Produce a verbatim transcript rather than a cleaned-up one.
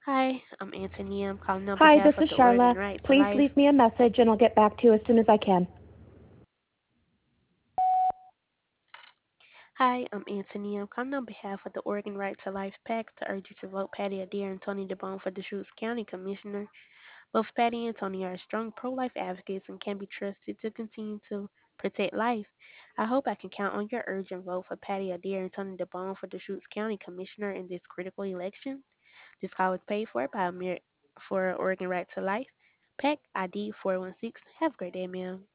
Hi, I'm Anthony. I'm calling on Hi, this behalf of is the Oregon Charla. Right to Please Life. leave me a message and I'll get back to you as soon as I can. Hi, I'm Anthony. I'm calling on behalf of the Oregon Right to Life PAC to urge you to vote Patty Adair and Tony DeBone for Deschutes County Commissioner. Both Patty and Tony are strong pro-life advocates and can be trusted to continue to protect life. I hope I can count on your urgent vote for Patty Adair and Tony DeBone for Deschutes County Commissioner in this critical election. This call was paid for by Amir for Oregon Right to Life. PAC I D four one six. Have a great day, ma'am.